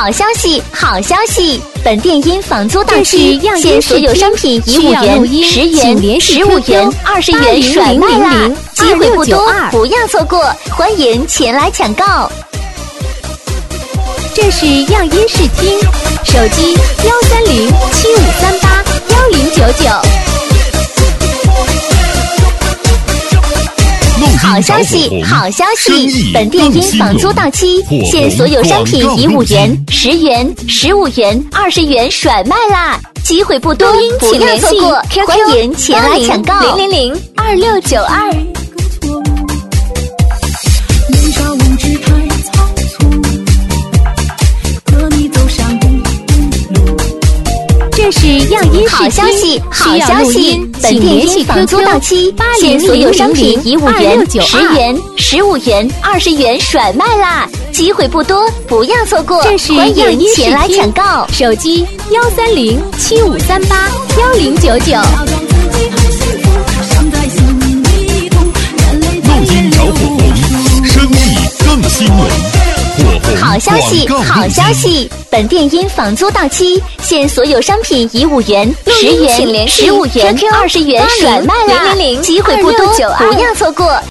好消息，好消息！本电音房租到期，现所有商品以5元、10元、15元、20元甩卖啦！机会不多，不要错过，欢迎前来抢购。 这是样音视听，手机130-7538-1099。 好消息，好消息！本电音房租到期，现所有商品以5元、10元、15元、20元甩卖啦！机会不多，不要错过，欢迎前来抢购。000-2692。 这是样音视听， 好消息，好消息！本电音房租到期，现所有商品以5元、10元、15元、20元甩卖啦！机会不多，不要错过，欢迎前来抢购。 手机130-7538-1099。 录音找火红，生意更兴隆。 好消息，好消息！本电音房租到期，现所有商品以5元、10元、15元、20元甩卖啦！机会不多，不要错过。